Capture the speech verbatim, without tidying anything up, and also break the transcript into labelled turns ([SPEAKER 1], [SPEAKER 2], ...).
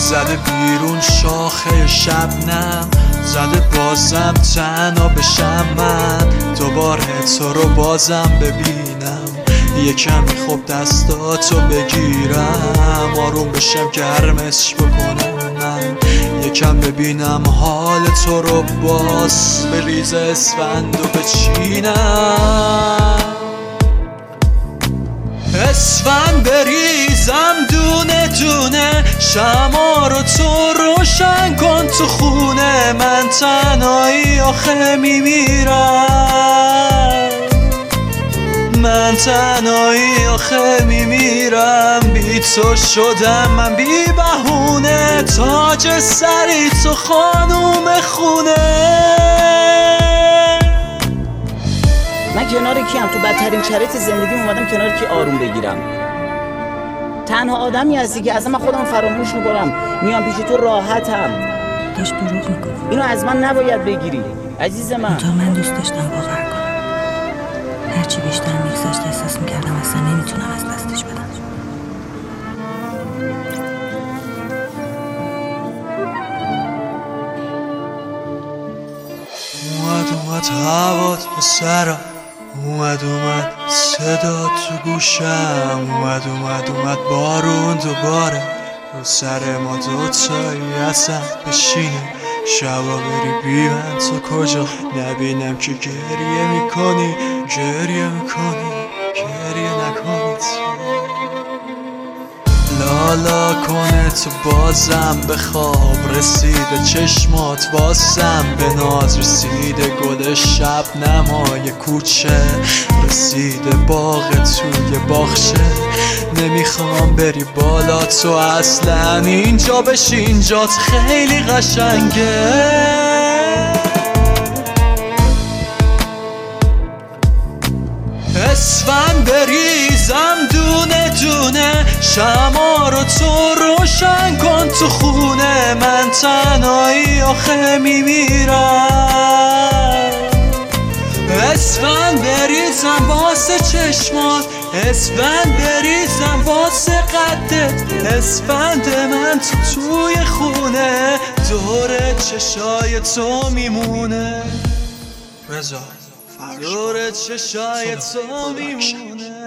[SPEAKER 1] زده بیرون شاخه شبنم، زده بازم تنها بشم من، دوباره تو رو بازم ببینم، یه کمی خوب دستاتو بگیرم، آروم بشم گرمش بکنم من، یکم ببینم حال تو رو باز، بریز اسفند و بچینم، اسفند بریزم دونه دونه، شمع رو تو روشن کن تو خونه، من تنهایی آخه میمیرم، من تنهایی آخه میمیرم، بی تو شدم من بی بهونه، تاج سری تو خانوم خونه.
[SPEAKER 2] من کنار کیم؟ تو بدترین شرایط زندگی اومدم کنار کی آروم بگیرم؟ تنها آدمی هستی که اصلا من خودم فراموش میکنم، میام پیش تو راحتم.
[SPEAKER 3] داشت دروغ میگفت.
[SPEAKER 2] اینو از من نباید بگیری عزیز من.
[SPEAKER 3] تا من دوست داشتم باور کنم، هرچی بیشتر میگذاشت احساس میکردم اصلا نمیتونم از دستش بدم.
[SPEAKER 1] اومد اومد هوا تو سرم، اومد اومد صدا تو گوشم، اومد اومد اومد بارون دوباره رو سر ما دوتایی اصلا بشینیم، شبا بری بی من تو کجا نبینم که گریه میکنی، گریه میکنی گریه نکنی تو، لالا کنه تو بازم بخواب، رسیده چشمات واسم به ناز، رسیده گل شب نمای کوچه، رسیده باغ توی باغچه، نمیخوام بری بالا تو اصلا، اینجا بشین جات خیلی قشنگه، اسفند بریزم دونه دونه، شمع رو تو روشن کن تو خونه، من تنهایی آخه میمیرم، اسفند بریزم واسه چشمات، اسفند بریزم واسه قدت، اسفند من تو توی خونه، دور چشای تو میمونه، رضا دور چشای تو میمونه.